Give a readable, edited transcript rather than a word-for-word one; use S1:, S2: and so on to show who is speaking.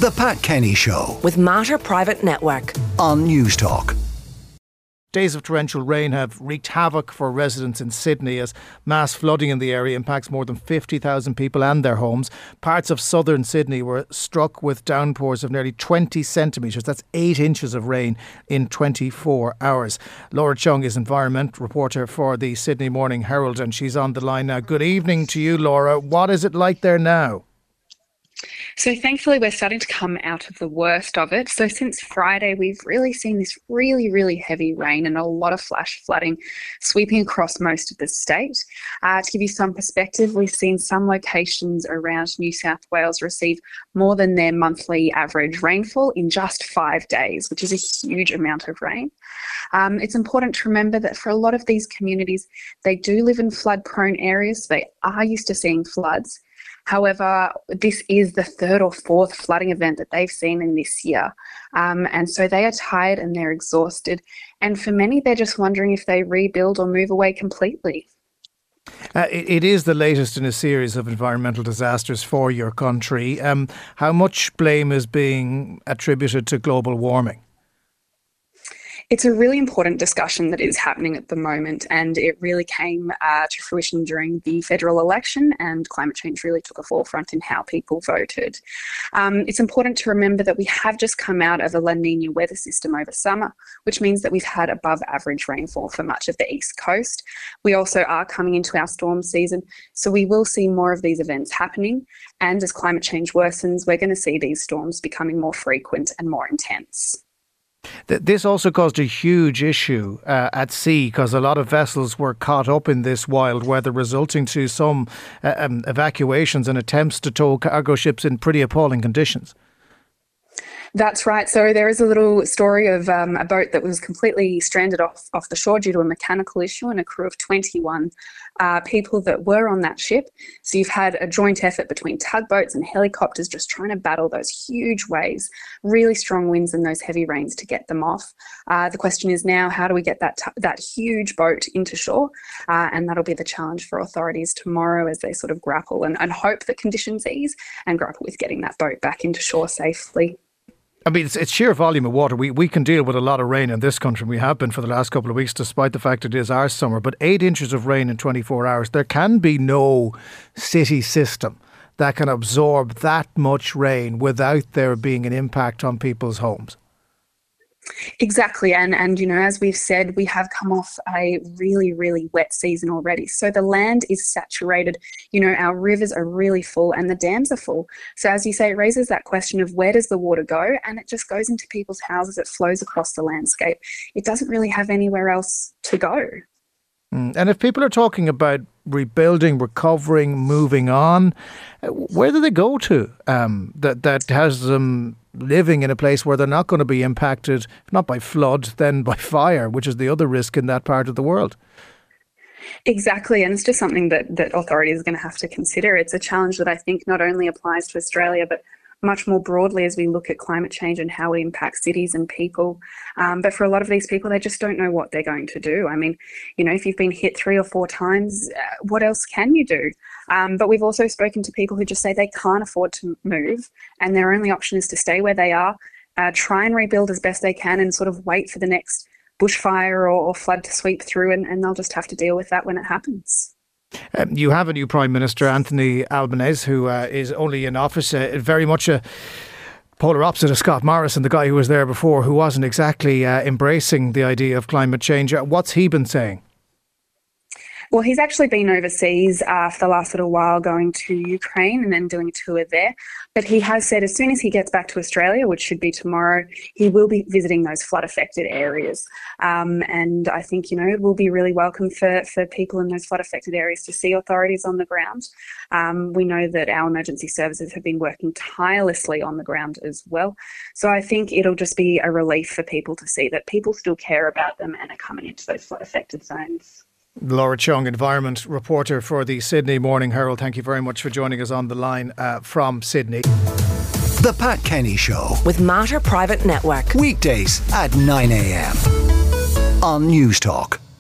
S1: The Pat Kenny Show
S2: with Mater Private Network
S1: on News Talk.
S3: Days of torrential rain have wreaked havoc for residents in Sydney as mass flooding in the area impacts more than 50,000 people and their homes. Parts of southern Sydney were struck with downpours of nearly 20 centimetres. That's 8 inches of rain in 24 hours. Laura Chung is environment reporter for the Sydney Morning Herald and she's on the line now. Good evening to you, Laura. What is it like there now?
S4: So thankfully we're starting to come out of the worst of it. So since Friday we've really seen this really heavy rain and a lot of flash flooding sweeping across most of the state. To give you some perspective, we've seen some locations around New South Wales receive more than their monthly average rainfall in just 5 days, which is a huge amount of rain. It's important to remember that for a lot of these communities, they do live in flood-prone areas, so they are used to seeing floods. However, this is the third or fourth flooding event that they've seen in this year. And so they are tired and they're exhausted. And for many, they're just wondering if they rebuild or move away completely.
S3: It is the latest in a series of environmental disasters for your country. How much blame is being attributed to global warming?
S4: It's a really important discussion that is happening at the moment, and it really came to fruition during the federal election, and climate change really took a forefront in how people voted. It's important to remember that we have just come out of a La Nina weather system over summer, which means that we've had above average rainfall for much of the east coast. We also are coming into our storm season, so we will see more of these events happening, and as climate change worsens, we're going to see these storms becoming more frequent and more intense.
S3: This also caused a huge issue at sea because a lot of vessels were caught up in this wild weather, resulting to some evacuations and attempts to tow cargo ships in pretty appalling conditions.
S4: That's right. So there is a little story of a boat that was completely stranded off the shore due to a mechanical issue, and a crew of 21 people that were on that ship. So you've had a joint effort between tugboats and helicopters just trying to battle those huge waves, really strong winds and those heavy rains to get them off. The question is now, how do we get that huge boat into shore? And that'll be the challenge for authorities tomorrow as they sort of grapple and hope that conditions ease and grapple with getting that boat back into shore safely.
S3: I mean, it's sheer volume of water. We can deal with a lot of rain in this country. We have been for the last couple of weeks, despite the fact it is our summer. But 8 inches of rain in 24 hours, there can be no city system that can absorb that much rain without there being an impact on people's homes.
S4: Exactly. And you know, as we've said, we have come off a really wet season already. So the land is saturated. You know, our rivers are really full and the dams are full. So as you say, it raises that question of where does the water go? And it just goes into people's houses. It flows across the landscape. It doesn't really have anywhere else to go.
S3: And if people are talking about rebuilding, recovering, moving on, where do they go to that has them living in a place where they're not going to be impacted, not by flood, then by fire, which is the other risk in that part of the world?
S4: Exactly, and it's just something that authorities are going to have to consider. It's a challenge that I think not only applies to Australia, but much more broadly as we look at climate change and how it impacts cities and people. But for a lot of these people, they just don't know what they're going to do. I mean, you know, if you've been hit 3 or 4 times, what else can you do? But we've also spoken to people who just say they can't afford to move and their only option is to stay where they are, try and rebuild as best they can and sort of wait for the next bushfire or flood to sweep through, and they'll just have to deal with that when it happens.
S3: You have a new Prime Minister, Anthony Albanese, who is only in office, very much a polar opposite of Scott Morrison, the guy who was there before, who wasn't exactly embracing the idea of climate change. What's he been saying?
S4: Well, he's actually been overseas for the last little while, going to Ukraine and then doing a tour there. But he has said as soon as he gets back to Australia, which should be tomorrow, he will be visiting those flood-affected areas. And I think, you know, it will be really welcome for people in those flood-affected areas to see authorities on the ground. We know that our emergency services have been working tirelessly on the ground as well. So I think it'll just be a relief for people to see that people still care about them and are coming into those flood-affected zones.
S3: Laura Chung, environment reporter for the Sydney Morning Herald. Thank you very much for joining us on the line from Sydney.
S1: The Pat Kenny Show
S2: with Mater Private Network.
S1: Weekdays at 9 a.m. on News Talk.